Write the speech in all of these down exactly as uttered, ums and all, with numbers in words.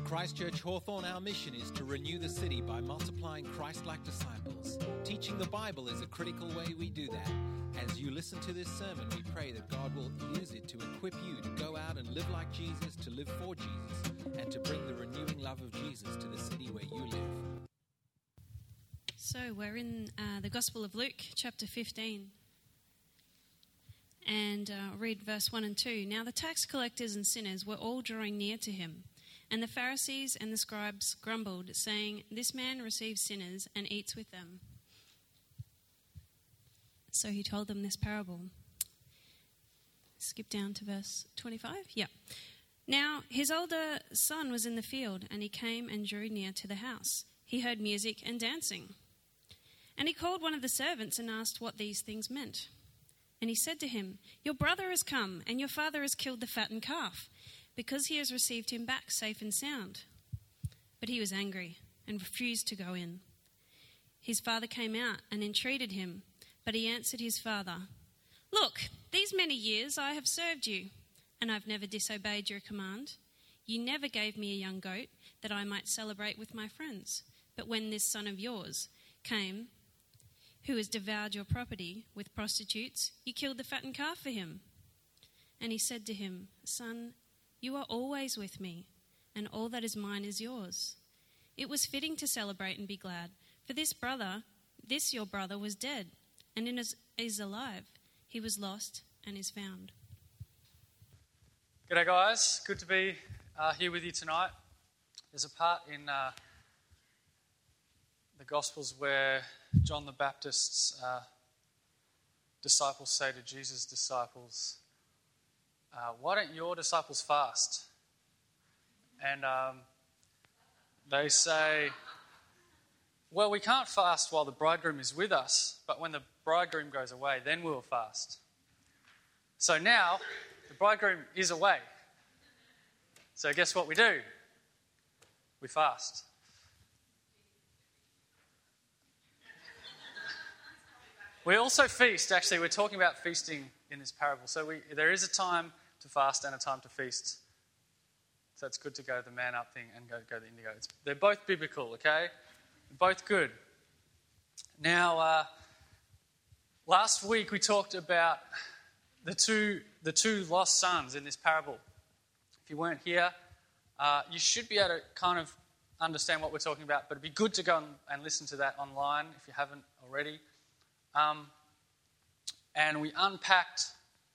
At Christchurch Hawthorne, our mission is to renew the city by multiplying Christ-like disciples. Teaching the Bible is a critical way we do that. As you listen to this sermon, we pray that God will use it to equip you to go out and live like Jesus, to live for Jesus, and to bring the renewing love of Jesus to the city where you live. So we're in uh, the Gospel of Luke, chapter fifteen. And uh, I'll read verse one and two. Now the tax collectors and sinners were all drawing near to him. And the Pharisees and the scribes grumbled, saying, "This man receives sinners and eats with them." So he told them this parable. Skip down to verse twenty-five. Yeah. Now his older son was in the field, and he came and drew near to the house. He heard music and dancing. And he called one of the servants and asked what these things meant. And he said to him, "Your brother has come, and your father has killed the fattened calf, because he has received him back safe and sound." But he was angry and refused to go in. His father came out and entreated him, but he answered his father, "Look, these many years I have served you, and I've never disobeyed your command. You never gave me a young goat that I might celebrate with my friends. But when this son of yours came, who has devoured your property with prostitutes, you killed the fattened calf for him." And he said to him, "Son, you are always with me, and all that is mine is yours. It was fitting to celebrate and be glad, for this brother, this your brother was dead, and is, is alive. He was lost and is found." G'day guys, good to be uh, here with you tonight. There's a part in uh, the Gospels where John the Baptist's uh, disciples say to Jesus' disciples, uh, "Why don't your disciples fast?" And um, they say, "Well, we can't fast while the bridegroom is with us, but when the bridegroom goes away, then we'll fast." So now, the bridegroom is away. So guess what we do? We fast. We also feast. Actually, we're talking about feasting in this parable. So we, there is a time to fast and a time to feast. So it's good to go to the man up thing and go, go to the indigo. It's, they're both biblical, okay? They're both good. Now, uh, last week we talked about the two the two lost sons in this parable. If you weren't here, uh, you should be able to kind of understand what we're talking about, but it'd be good to go and, and listen to that online if you haven't already. Um, and we unpacked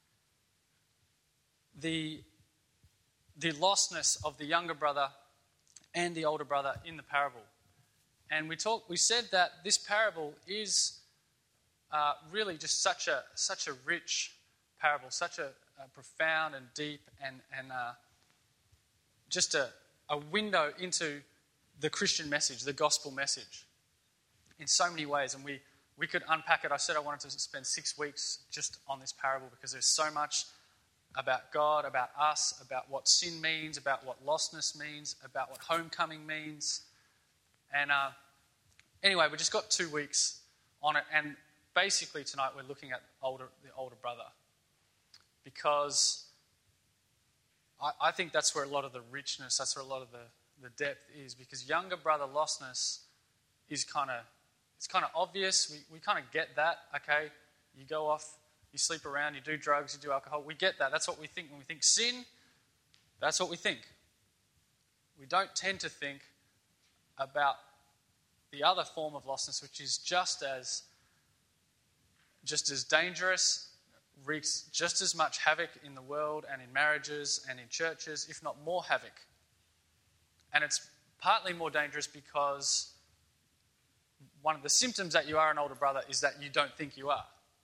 the, the lostness of the younger brother and the older brother in the parable. And we talked. We said that this parable is uh, really just such a such a rich parable, such a, a profound and deep and and uh, just a, a window into the Christian message, the gospel message, in so many ways. And we. We could unpack it. I said I wanted to spend six weeks just on this parable because there's so much about God, about us, about what sin means, about what lostness means, about what homecoming means. And uh, anyway, we just got two weeks on it. And basically tonight we're looking at older, the older brother, because I, I think that's where a lot of the richness, that's where a lot of the, the depth is, because younger brother lostness is kind of It's kind of obvious. We we kind of get that, okay? You go off, you sleep around, you do drugs, you do alcohol. We get that. That's what we think. When we think sin, that's what we think. We don't tend to think about the other form of lostness, which is just as, just as dangerous, wreaks just as much havoc in the world and in marriages and in churches, if not more havoc. And it's partly more dangerous because one of the symptoms that you are an older brother is that you don't think you are.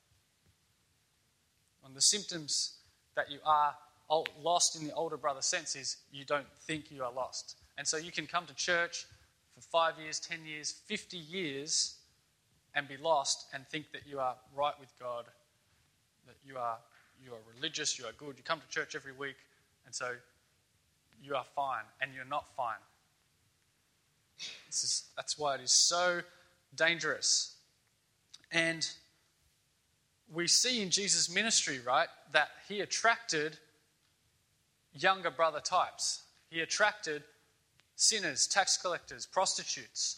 One of the symptoms that you are lost in the older brother sense is you don't think you are lost. And so you can come to church for five years, ten years, fifty years and be lost and think that you are right with God, that you are you are religious, you are good. You come to church every week and so you are fine, and you're not fine. This is, that's why it is so dangerous. And we see in Jesus' ministry, right, that he attracted younger brother types. He attracted sinners, tax collectors, prostitutes.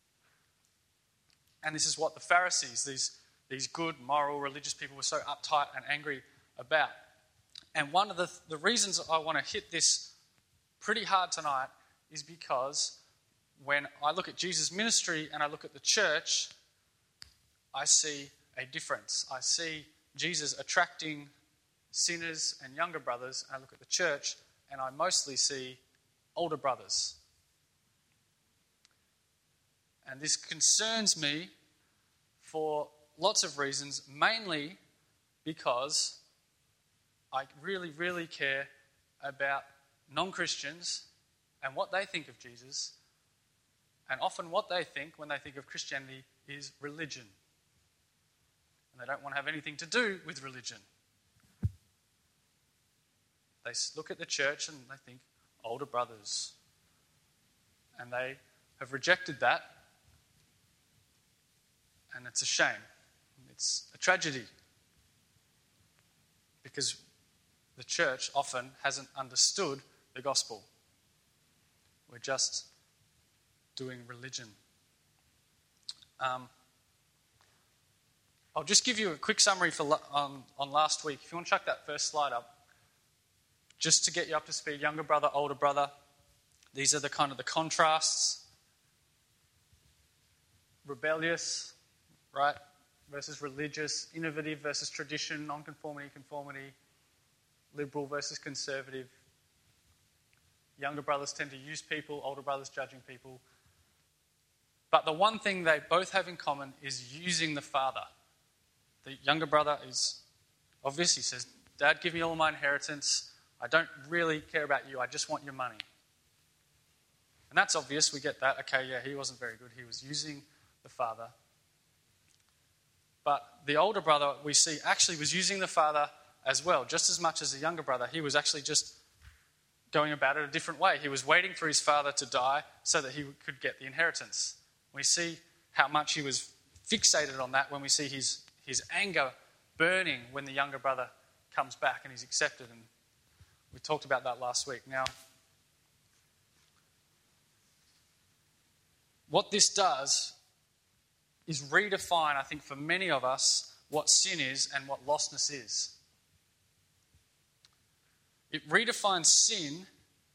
And this is what the Pharisees, these, these good, moral, religious people, were so uptight and angry about. And one of the, the reasons I want to hit this pretty hard tonight is because when I look at Jesus' ministry and I look at the church, I see a difference. I see Jesus attracting sinners and younger brothers, and I look at the church and I mostly see older brothers. And this concerns me for lots of reasons, mainly because I really, really care about non-Christians and what they think of Jesus. And often what they think when they think of Christianity is religion. And they don't want to have anything to do with religion. They look at the church and they think, older brothers. And they have rejected that. And it's a shame. It's a tragedy. Because the church often hasn't understood the gospel. We're just doing religion. Um, I'll just give you a quick summary for on, on last week. If you want to chuck that first slide up, just to get you up to speed, younger brother, older brother. These are the kind of the contrasts. Rebellious, right, versus religious, innovative versus tradition, non-conformity, conformity, liberal versus conservative. Younger brothers tend to use people, older brothers judging people. But the one thing they both have in common is using the father. The younger brother is obvious. He says, Dad, give me all my inheritance. I don't really care about you. I just want your money. And that's obvious. We get that. Okay, yeah, he wasn't very good. He was using the father. But the older brother, we see, actually was using the father as well, just as much as the younger brother. He was actually just going about it a different way. He was waiting for his father to die so that he could get the inheritance. We see how much he was fixated on that when we see his, his anger burning when the younger brother comes back and he's accepted. And we talked about that last week. Now, what this does is redefine, I think, for many of us, what sin is and what lostness is. It redefines sin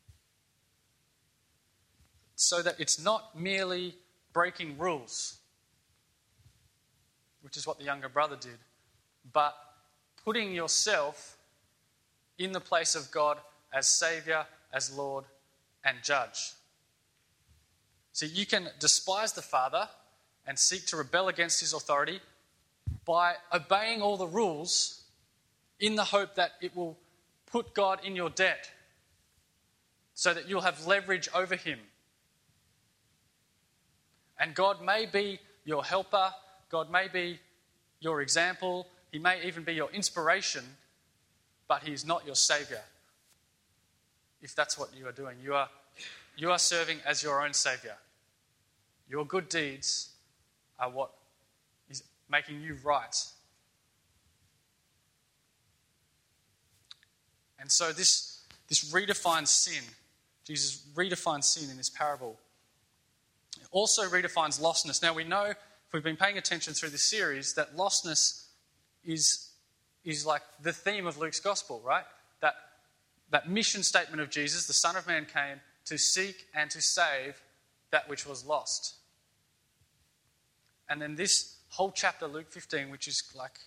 so that it's not merely breaking rules, which is what the younger brother did, but putting yourself in the place of God as Saviour, as Lord, and Judge. So you can despise the Father and seek to rebel against his authority by obeying all the rules in the hope that it will put God in your debt so that you'll have leverage over him. And God may be your helper, God may be your example, he may even be your inspiration, but he is not your saviour. If that's what you are doing, you are, you are serving as your own saviour. Your good deeds are what is making you right. And so this, this redefines sin. Jesus redefines sin in this parable. It also redefines lostness. Now we know, if we've been paying attention through this series, that lostness is, is like the theme of Luke's gospel, right? That, that mission statement of Jesus, the Son of Man came to seek and to save that which was lost. And then this whole chapter, Luke fifteen, which is like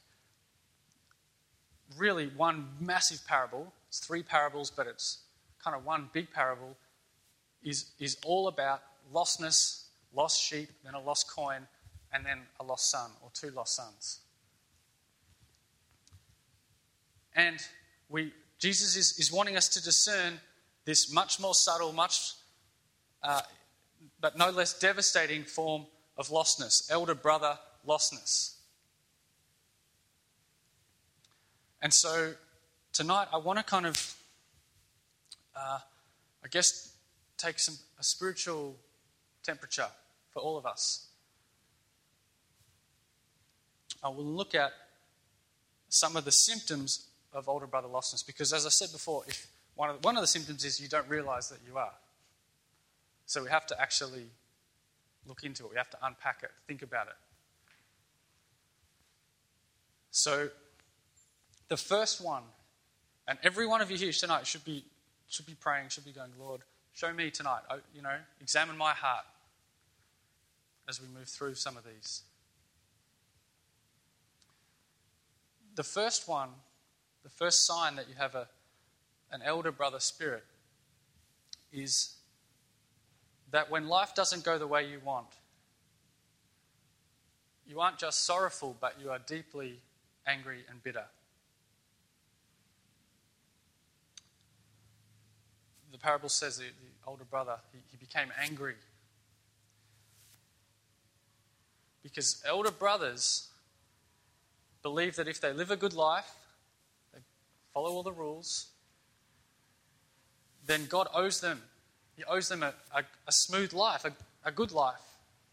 really one massive parable, it's three parables, but it's kind of one big parable, is, is all about lostness, lost sheep, then a lost coin, and then a lost son, or two lost sons. And we Jesus is, is wanting us to discern this much more subtle, much uh, but no less devastating form of lostness, elder brother lostness. And so tonight I want to kind of, uh, I guess, take some a spiritual temperature for all of us. I will look at some of the symptoms of older brother lostness, because as I said before, if one of the, one of the symptoms is you don't realise that you are. So we have to actually look into it. We have to unpack it, think about it. So the first one, and every one of you here tonight should be should be praying, should be going, Lord, show me tonight. You know, examine my heart as we move through some of these. The first one, the first sign that you have a an elder brother spirit is that when life doesn't go the way you want, you aren't just sorrowful, but you are deeply angry and bitter. The parable says the, the older brother, he, he became angry. Because elder brothers believe that if they live a good life, they follow all the rules, then God owes them. He owes them a, a, a smooth life, a, a good life.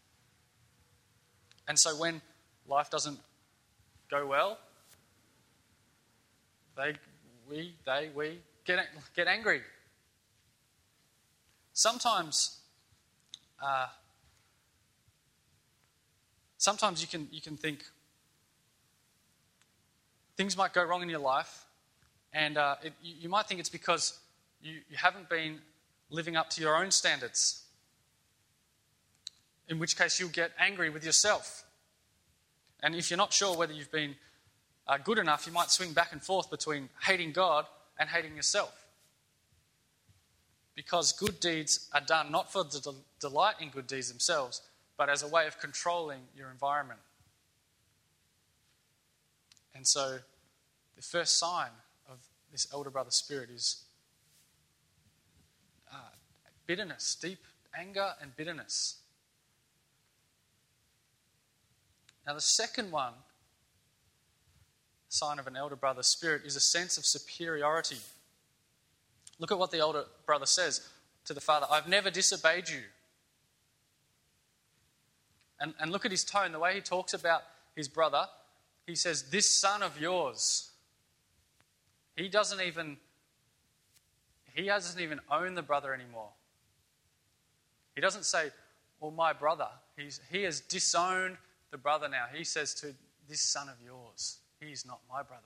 And so when life doesn't go well, they, we, they, we get, get angry. Sometimes, uh, sometimes you can you can think things might go wrong in your life, and uh, it, you, you might think it's because you, you haven't been living up to your own standards. In which case, you'll get angry with yourself, and if you're not sure whether you've been uh, good enough, you might swing back and forth between hating God and hating yourself. Because good deeds are done not for the delight in good deeds themselves, but as a way of controlling your environment. And so the first sign of this elder brother spirit is uh, bitterness, deep anger and bitterness. Now the second one, sign of an elder brother spirit, is a sense of superiority. Look at what the older brother says to the father. I've never disobeyed you. And, and look at his tone, the way he talks about his brother. He says, this son of yours. He doesn't even, he doesn't even own the brother anymore. He doesn't say, well, my brother. He's, he has disowned the brother now. He says to this son of yours, he's not my brother.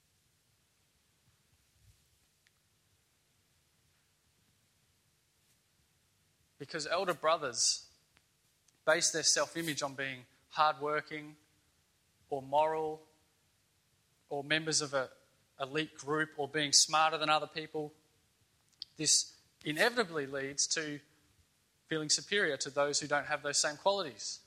Because elder brothers base their self-image on being hardworking or moral or members of an elite group or being smarter than other people. This inevitably leads to feeling superior to those who don't have those same qualities.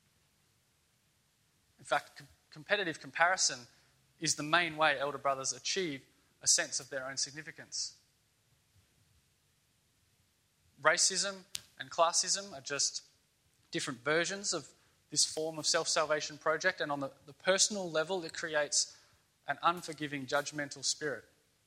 In fact, com- competitive comparison is the main way elder brothers achieve a sense of their own significance. Racism and classism are just different versions of this form of self-salvation project, and on the, the personal level, it creates an unforgiving, judgmental spirit.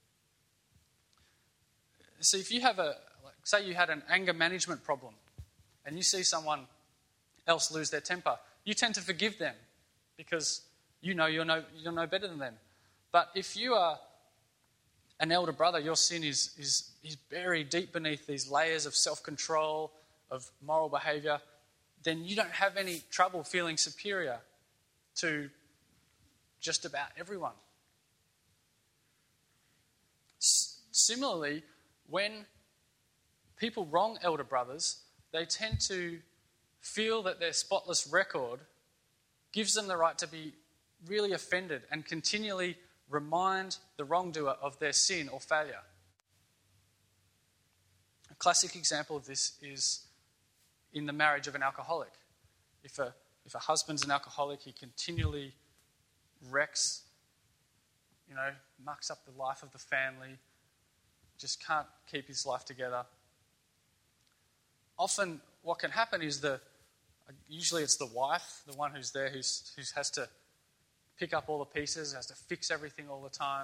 See, if you have a, like, say you had an anger management problem, and you see someone else lose their temper, you tend to forgive them because you know you're no, you're no better than them. But if you are an elder brother, your sin is, is, is buried deep beneath these layers of self-control, of moral behaviour, then you don't have any trouble feeling superior to just about everyone. S- similarly, when people wrong elder brothers, they tend to feel that their spotless record gives them the right to be really offended and continually remind the wrongdoer of their sin or failure. A classic example of this is in the marriage of an alcoholic. If a, if a husband's an alcoholic, he continually wrecks, you know, mucks up the life of the family, just can't keep his life together. Often what can happen is the, usually it's the wife, the one who's there, who's, who has to pick up all the pieces, has to fix everything all the time,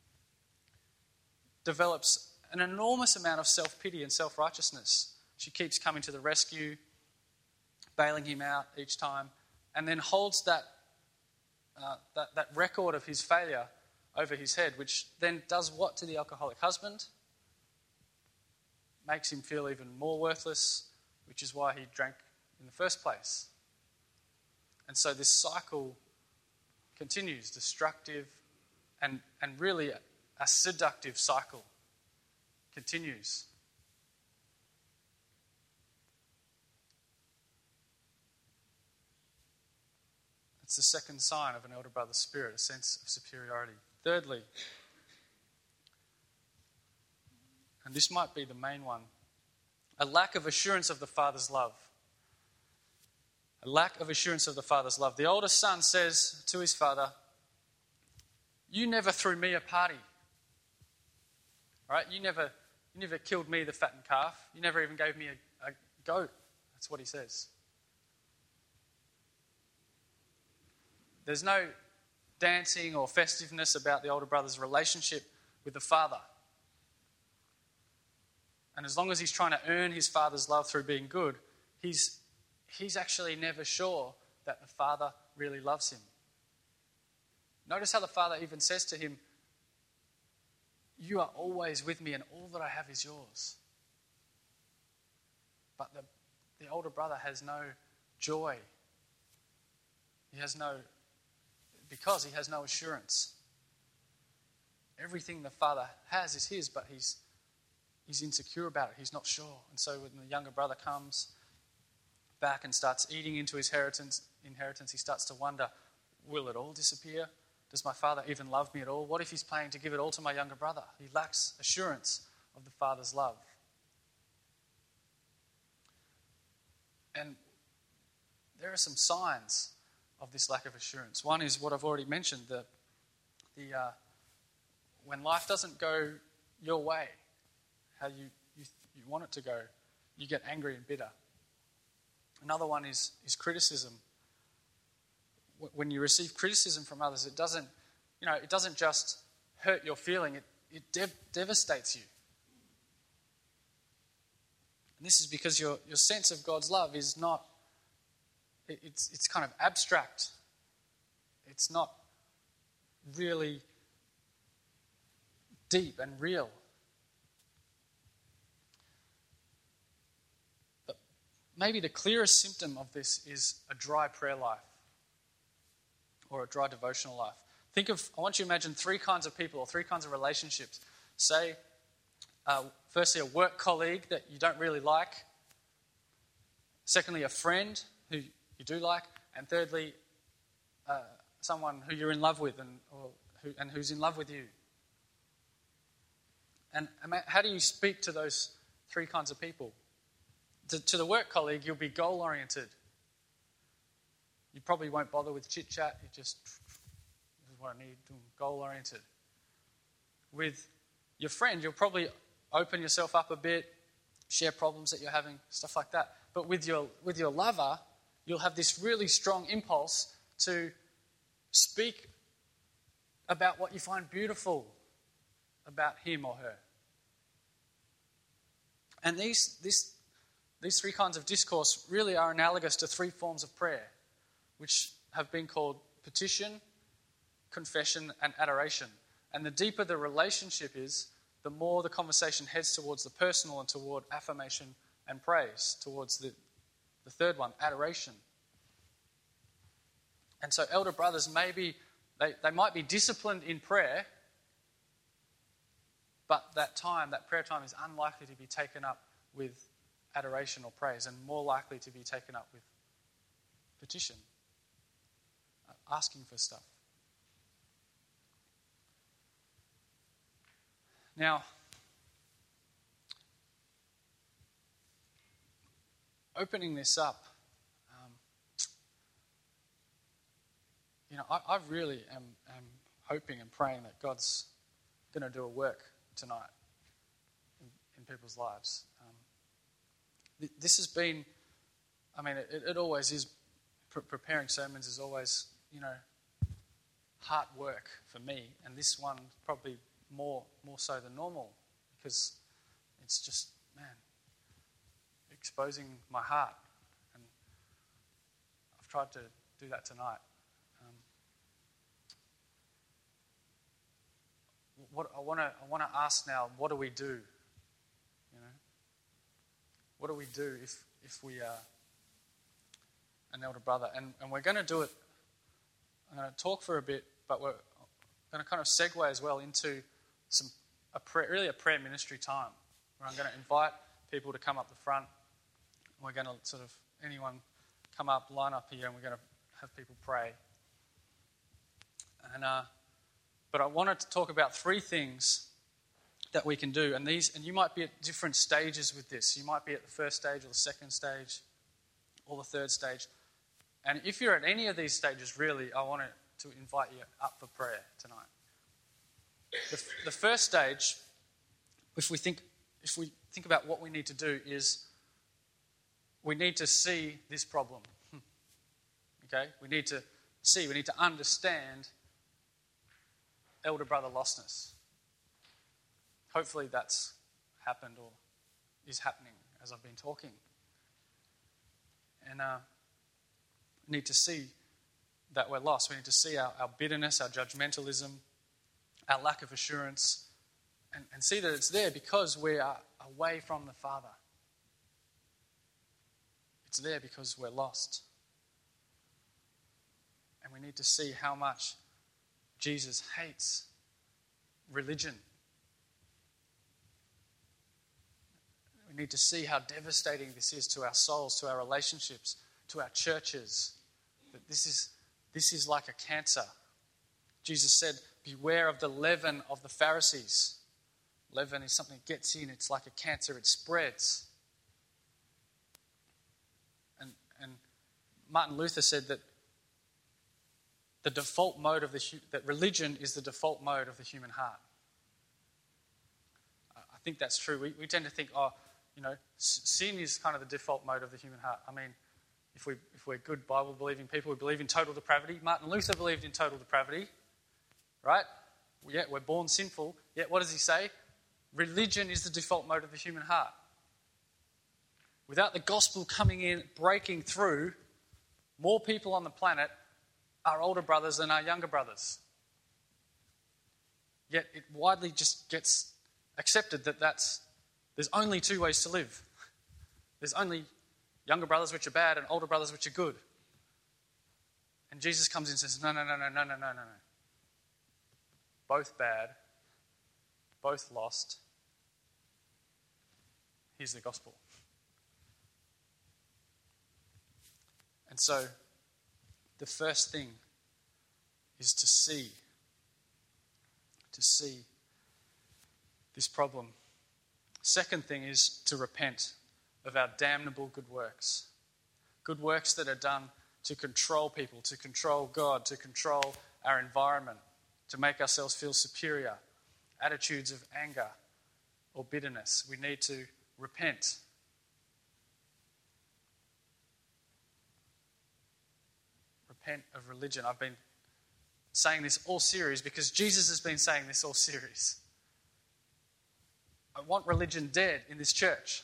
develops an enormous amount of self-pity and self-righteousness. She keeps coming to the rescue, bailing him out each time, and then holds that, uh, that, that record of his failure over his head, which then does what to the alcoholic husband? Makes him feel even more worthless, which is why he drank in the first place. And so this cycle continues, destructive and, and really a, a seductive cycle continues. It's the second sign of an elder brother's spirit, a sense of superiority. Thirdly, and this might be the main one, a lack of assurance of the Father's love. A lack of assurance of the Father's love. The older son says to his father, "You never threw me a party. Right? You never, you never killed me the fattened calf. You never even gave me a, a goat." That's what he says. There's no dancing or festiveness about the older brother's relationship with the father. And as long as he's trying to earn his father's love through being good, he's, he's actually never sure that the father really loves him. Notice how the father even says to him, "You are always with me and all that I have is yours." But the, the older brother has no joy. He has no, because he has no assurance. Everything the father has is his, but he's He's insecure about it. He's not sure. And so when the younger brother comes back and starts eating into his inheritance, inheritance, he starts to wonder, will it all disappear? Does my father even love me at all? What if he's planning to give it all to my younger brother? He lacks assurance of the father's love. And there are some signs of this lack of assurance. One is what I've already mentioned, the, the uh, when life doesn't go your way, how you, you you want it to go, you get angry and bitter. Another one is, is criticism. When you receive criticism from others, it doesn't, you know, it doesn't just hurt your feeling, it, it dev- devastates you. And this is because your, your sense of God's love is not, it, it's, it's kind of abstract. It's not really deep and real. Maybe the clearest symptom of this is a dry prayer life or a dry devotional life. Think of, I want you to imagine three kinds of people or three kinds of relationships. Say, uh, firstly, a work colleague that you don't really like. Secondly, a friend who you do like. And thirdly, uh, someone who you're in love with and, or who, and who's in love with you. And how do you speak to those three kinds of people? To, to the work colleague, you'll be goal-oriented. You probably won't bother with chit-chat. You just, this is what I need, goal-oriented. With your friend, you'll probably open yourself up a bit, share problems that you're having, stuff like that. But with your with your lover, you'll have this really strong impulse to speak about what you find beautiful about him or her. And these this These three kinds of discourse really are analogous to three forms of prayer, which have been called petition, confession, and adoration. And the deeper the relationship is, the more the conversation heads towards the personal and toward affirmation and praise, towards the, the third one, adoration. And so elder brothers, maybe they, they might be disciplined in prayer, but that time, that prayer time is unlikely to be taken up with adoration or praise, and more likely to be taken up with petition, asking for stuff. Now, opening this up, um, you know, I, I really am, am hoping and praying that God's going to do a work tonight in, in people's lives. This has been, I mean, it, it always is, pre- preparing sermons is always, you know, hard work for me. And this one probably more more so than normal, because it's just, man, exposing my heart. And I've tried to do that tonight. Um, what I want to I want to ask now, what do we do? What do we do if, if we are an elder brother. And, and we're going to do it, I'm going to talk for a bit, but we're going to kind of segue as well into some a prayer, really a prayer ministry time, where I'm going to invite people to come up the front. We're going to sort of, anyone come up, line up here, and we're going to have people pray. And uh, but I wanted to talk about three things that we can do, and these, and you might be at different stages with this. You might be at the first stage, or the second stage, or the third stage. And if you're at any of these stages, really, I want to invite you up for prayer tonight. The, the first stage, if we think, if we think about what we need to do, is we need to see this problem. Okay, we need to see, we need to understand elder brother lostness. Hopefully that's happened or is happening as I've been talking. And uh, we need to see that we're lost. We need to see our, our bitterness, our judgmentalism, our lack of assurance, and, and see that it's there because we are away from the Father. It's there because we're lost. And we need to see how much Jesus hates religion. We need to see how devastating this is to our souls, to our relationships, to our churches. That this is, this is like a cancer. Jesus said, beware of the leaven of the Pharisees. Leaven is something that gets in. It's like a cancer. It spreads. And, and Martin Luther said that the default mode of the that religion is the default mode of the human heart. I think that's true. We, we tend to think, oh, you know, sin is kind of the default mode of the human heart. I mean, if we if we're good Bible-believing people, we believe in total depravity. Martin Luther believed in total depravity, right? Yet we're born sinful. Yet what does he say? Religion is the default mode of the human heart. Without the gospel coming in, breaking through, more people on the planet are older brothers than our younger brothers. Yet it widely just gets accepted that that's, there's only two ways to live. There's only younger brothers which are bad and older brothers which are good. And Jesus comes in and says, no, no, no, no, no, no, no, no. Both bad, both lost. Here's the gospel. And so, the first thing is to see, to see this problem. Second thing is to repent of our damnable good works. Good works that are done to control people, to control God, to control our environment, to make ourselves feel superior. Attitudes of anger or bitterness. We need to repent. Repent of religion. I've been saying this all series because Jesus has been saying this all series. I want religion dead in this church.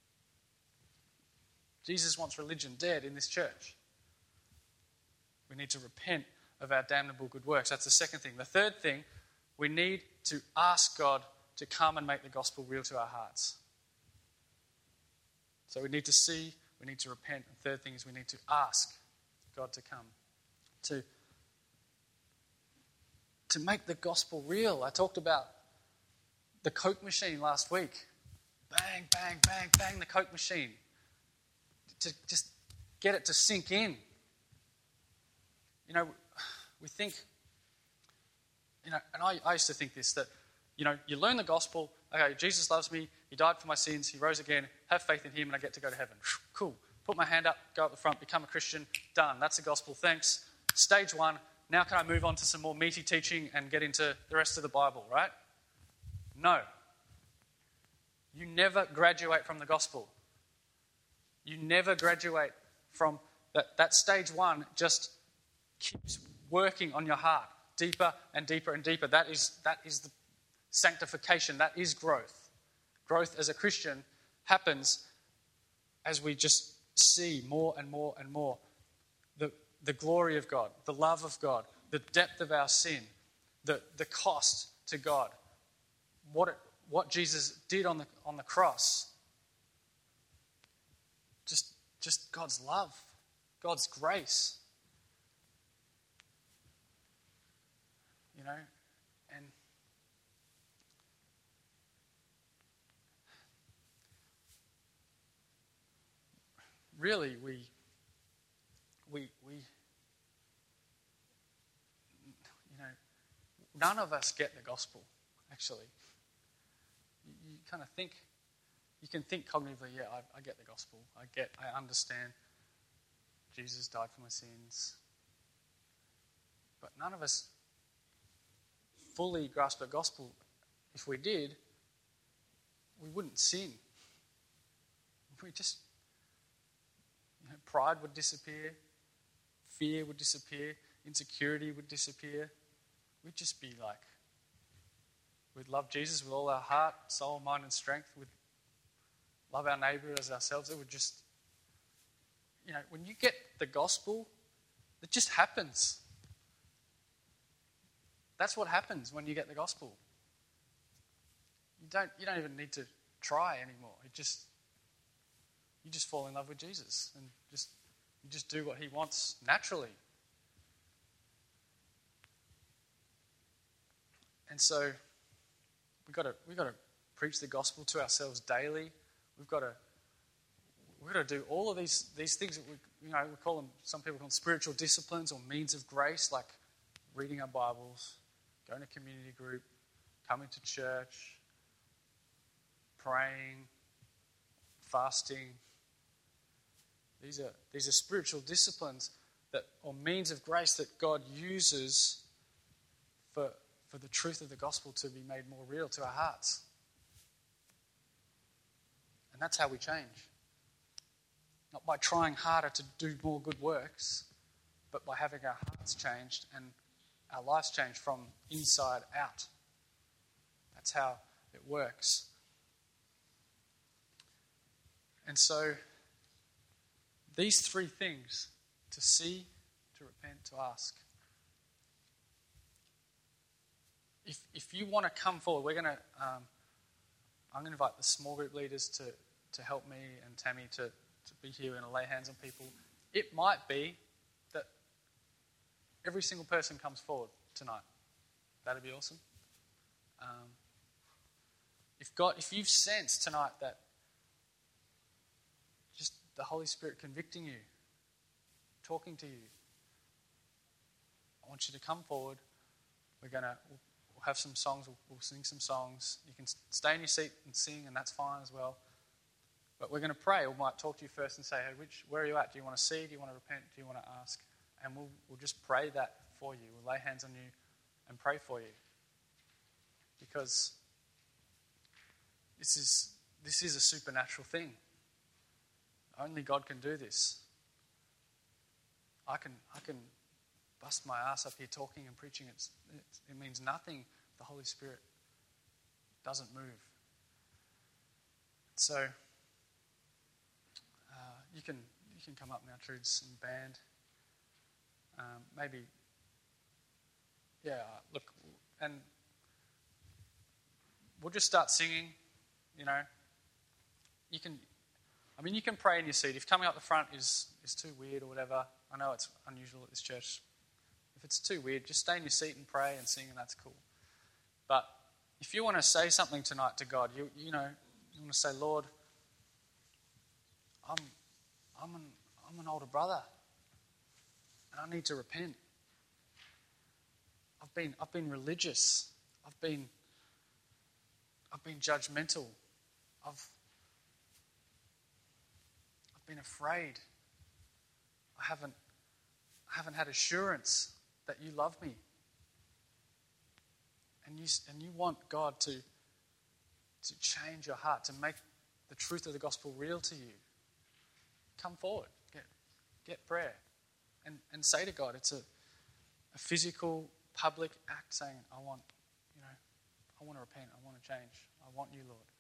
Jesus wants religion dead in this church. We need to repent of our damnable good works. That's the second thing. The third thing, we need to ask God to come and make the gospel real to our hearts. So we need to see, we need to repent. And third thing is we need to ask God to come. To, to make the gospel real. I talked about the Coke machine last week. Bang, bang, bang, bang, the Coke machine. To just get it to sink in. You know, we think, you know, and I, I used to think this, that, you know, you learn the gospel, okay, Jesus loves me, he died for my sins, he rose again, have faith in him, and I get to go to heaven. Cool. Put my hand up, go up the front, become a Christian, done. That's the gospel, thanks. Stage one, now can I move on to some more meaty teaching and get into the rest of the Bible, right? No. You never graduate from the gospel. You never graduate from that. That stage one just keeps working on your heart deeper and deeper and deeper. That is, that is the sanctification. That is growth. Growth as a Christian happens as we just see more and more and more the, the glory of God, the love of God, the depth of our sin, the, the cost to God, what, it, what Jesus did on the, on the cross. Just just God's love, God's grace. You know, and really we we we you know, none of us get the gospel, actually. You, you kind of think, you can think cognitively, yeah, I, I get the gospel. I get, I understand Jesus died for my sins. But none of us fully grasp the gospel. If we did, we wouldn't sin. We just, you know, pride would disappear, fear would disappear, insecurity would disappear. We'd just be like, we'd love Jesus with all our heart, soul, mind, and strength. We'd love our neighbour as ourselves. It would just, you know, when you get the gospel, it just happens. That's what happens when you get the gospel. You don't, you don't even need to try anymore. It just, you just fall in love with Jesus and just, you just do what he wants naturally. And so we've got to we've got to preach the gospel to ourselves daily. We've got to we've got to do all of these these things that we you know we call them, some people call them spiritual disciplines or means of grace, like reading our Bibles, going to community group, coming to church, praying, fasting. These are these are spiritual disciplines that or means of grace that God uses for for the truth of the gospel to be made more real to our hearts. And that's how we change. Not by trying harder to do more good works, but by having our hearts changed and our lives changed from inside out. That's how it works. And so, these three things, to see, to repent, to ask. If if you want to come forward, we're going to, um, I'm going to invite the small group leaders to, to help me and Tammy to, to be here and lay hands on people. It might be that every single person comes forward tonight. That'd be awesome. Um, if God, if you've sensed tonight that just the Holy Spirit convicting you, talking to you, I want you to come forward. We're going to... We'll, We'll have some songs, we'll, we'll sing some songs. You can stay in your seat and sing, and that's fine as well. But we're going to pray. We might talk to you first and say, hey, which, where are you at? Do you want to see? Do you want to repent? Do you want to ask? And we'll, we'll just pray that for you. We'll lay hands on you and pray for you. Because this is, this is a supernatural thing. Only God can do this. I can... I can bust my ass up here talking and preaching. It's, it's, it means nothing. The Holy Spirit doesn't move. So uh, you can you can come up now, Trudes, and band. Um, maybe, yeah. Look, and we'll just start singing. You know, you can. I mean, you can pray in your seat. If coming up the front is is too weird or whatever, I know it's unusual at this church. If it's too weird, just stay in your seat and pray and sing, and that's cool. But if you want to say something tonight to God, you you know, you want to say, Lord, I'm I'm an I'm an older brother, and I need to repent. I've been I've been religious. I've been I've been judgmental. I've I've been afraid. I haven't I haven't had assurance that you love me. And you and you want God to, to change your heart, to make the truth of the gospel real to you. Come forward. Get get prayer. And and say to God, it's a, a physical, public act saying, I want, you know, I want to repent, I want to change. I want you, Lord.